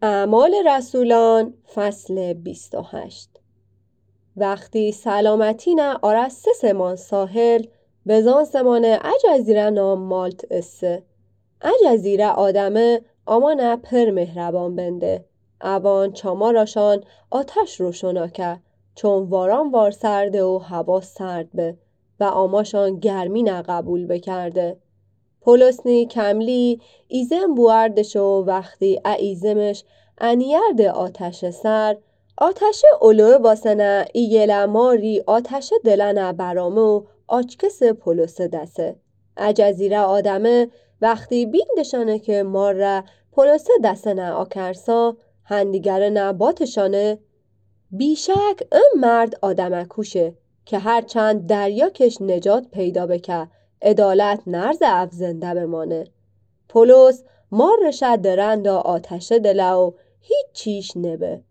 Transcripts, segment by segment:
اعمال رسولان فصل 28. وقتی سلامتی نه آرسته سمان ساحل بزان سمانه اجزیره نام مالت اسه اجزیره آدمه آمانه پر مهربان بنده اوان چاماراشان آتش روشناکه چون واران وار سرده و هوا سرد به و آماشان گرمی نه قبول بکرده پولسنی کملی ایزم بواردشو وقتی ایزمش انیرد آتش سر آتش اولوه باسنه ایگل ماری آتش دلنه برامه و آچکس پولس دسته اجزیره آدمه وقتی بیندشانه که مار پولس دستنه آکرسا هندیگره نه باتشانه بیشک مرد آدمه کوشه که هرچند دریا کش نجات پیدا بکه عدالت نرز افزنده بمانه پولس مارش درندا آتشه دله و هیچ چیش نبه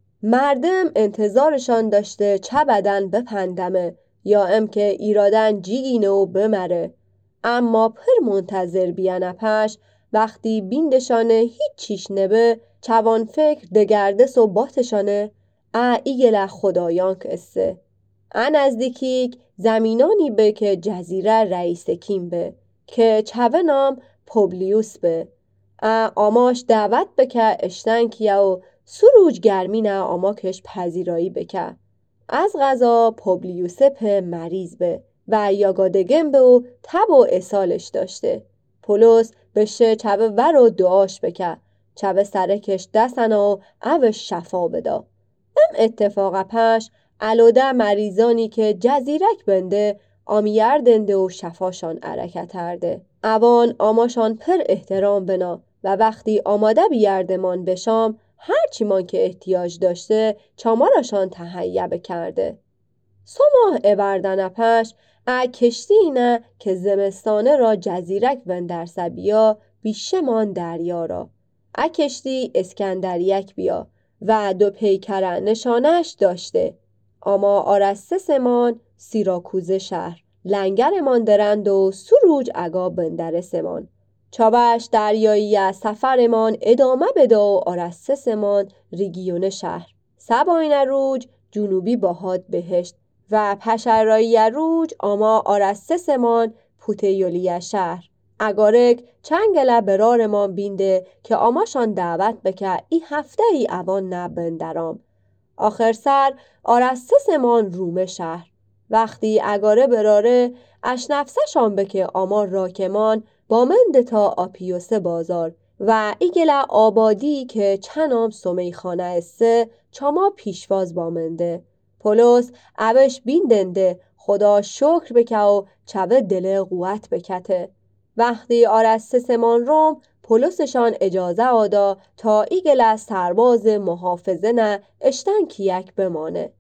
مردم انتظارشان داشته چه بدن بپندمه یا که ایرادن جیگینه و بمره اما پر منتظر بیانه پش وقتی بیندشانه هیچ چیش نبه چوان فکر دگردس و باتشانه ایگل خدایان کسته نزدیکیک زمینانی به که جزیره رئیس کیم به که چوه نام پوبلیوس به آماش دعوت بکه اشتن کیه و سروج گرمینه آماکش پذیرایی بکه از غذا پوبلیوس په مریض به و یاگادگم به و تب و اسالش داشته پولس بشه چوه ور و دعاش بکه چوه سرکش دستن و شفا بدا اتفاق پش علوده مریضانی که جزیرک بنده آمیردنده و شفاشان حرکت هرده اوان آماشان پر احترام بنا و وقتی آماده بیردمان بشام هرچی من که احتیاج داشته چاماراشان تهیه بکرده سماه اوردن پش کشتی اینه که زمستانه را جزیرک بندرسه بیا بیشمان دریا را کشتی اسکندریک بیا و دو پیکره نشانش داشته اما آرسته سمان سیراکوزه شهر لنگرمان درند و سروج اگا بندر سمان چابش دریایی سفرمان ادامه بده و آرسته سمان ریگیون شهر سباین روج جنوبی باهاد بهشت و پشرایی روج اما آرسته سمان پوتیولی شهر اگارک چنگله برارمان بینده که آماشان دعوت بکه ای هفته ای اوان نبندرام آخر سر آرسته سمان رومه شهر وقتی اگاره براره اشنفسشان بکه آما راکمان با مند تا آپیوسه بازار و ایگله آبادی که چنام سمیخانه استه چاما پیشواز با منده پولس اوش بیندنده خدا شکر بکه و چوه دل قوت بکته وقتی آرسته سمان روم پولسشان اجازه آدا تا ایگل سرباز محافظه نه اشتن کیک بمانه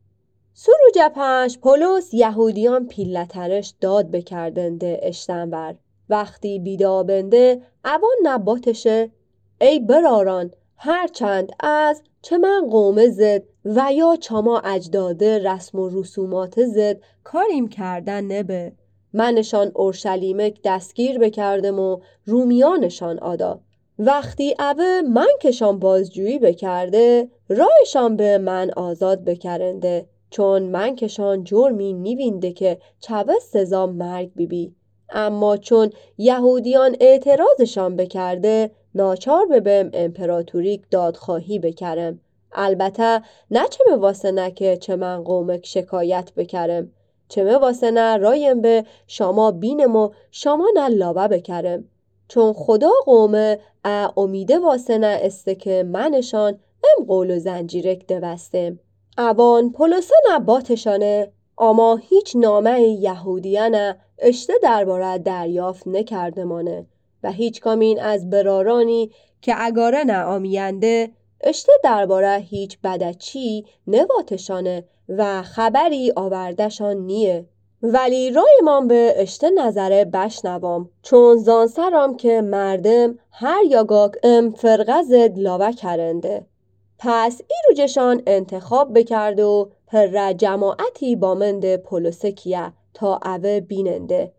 سروج پش پولس یهودیان پیلترش داد بکردنده اشتنور وقتی بیدابنده اوان نباتشه ای براران هرچند از چه من قوم زد و یا چما اجداده رسم و رسومات زد کاریم کردن نبه منشان اورشلیمک دستگیر بکردم و رومیانشان آدا وقتی اوه من کشان بازجویی بکرده رایشان به من آزاد بکرنده چون من کشان جرمی نیوینده که چوه سزا مرگ بیبی اما چون یهودیان اعتراضشان بکرده ناچار ببم امپراتوریک دادخواهی بکرم البته نه چه واسه نه که چه من قومک شکایت بکرم چه واسه نه رایم به شما بینم و شما نه لابه بکرم چون خدا قومه امیده واسه نه استه که منشان قول و زنجیرک دوستم اوان پولسه نباتشانه اما هیچ نامه یهودیانه اشته درباره دریافت نکردمانه و هیچ کامین از برارانی که اگاره نامیینده اشته درباره هیچ بدچی نواتشانه و خبری آوردشان نیه ولی رایمان به اشته نظره بشنوام چون زانسرام که مردم هر یاگاک فرقه زد لاوه کرنده پس ای روجشان انتخاب بکرد و پر جماعتی با منده پولسه کیه تا اوه بیننده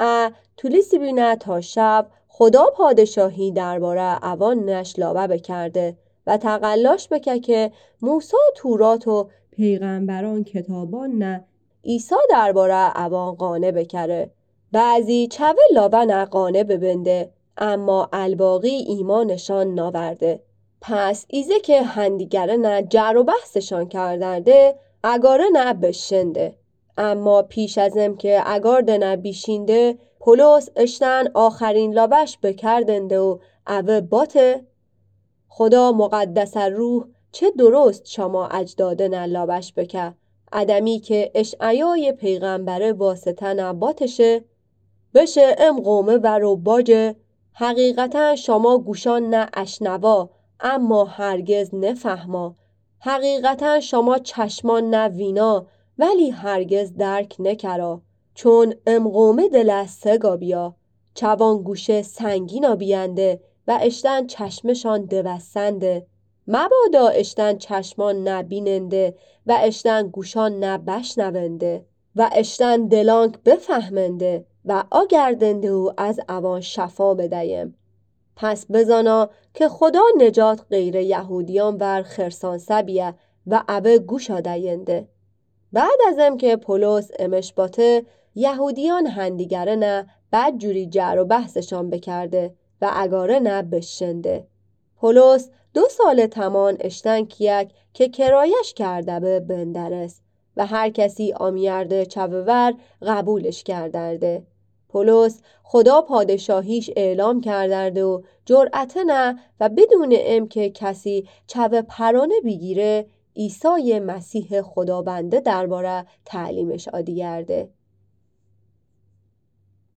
تولیسی بینه تا شب خدا پادشاهی درباره اوان نشلاوه بکرده و تقلاش بکه که موسی تورات و پیغمبران کتابان نه عیسی درباره اوان قانه بکره. بعضی چوه لابن قانه ببنده اما الباقی ایمانشان ناورده. پس ایزه که هندیگره نه جر و بحثشان کردرده اگاره نه بشنده. اما پیش ازم که اگارده نه بیشینده پولس اشتن آخرین لابش بکردنده و اوه باته خدا مقدس روح چه درست شما اجداده نه لابش بکه ادمی که اشعیای پیغمبره واسطه نه باتشه بشه ام قومه و رو باجه حقیقتا شما گوشان نه اشنوا اما هرگز نفهما حقیقتا شما چشمان نه وینا ولی هرگز درک نکرا چون ام قومه دل سگا بیا چوان گوشه سنگینا بیانده و اشتن چشمشان دوستنده مبادا اشتن چشمان نبیننده و اشتن گوشان نبشنونده و اشتن دلانک بفهمنده و آگردنده و از اوان شفا بدهیم. پس بزانا که خدا نجات غیر یهودیان ور خرسان سبیه و اوه گوشا دینده. بعد ازم که پولس امش باته یهودیان هندیگره نه بد جوری جر و بحثشان بکرده و اگاره نه بشنده. پولس 2 سال تمان اشتن کیک که کرایش کرده به بندرس و هر کسی آمیرده چوور قبولش کردرده. پولس خدا پادشاهیش اعلام کردرده و جرأت نه و بدون ام که کسی چو پرانه بگیره عیسی مسیح خداونده درباره تعلیمش آدیگرده.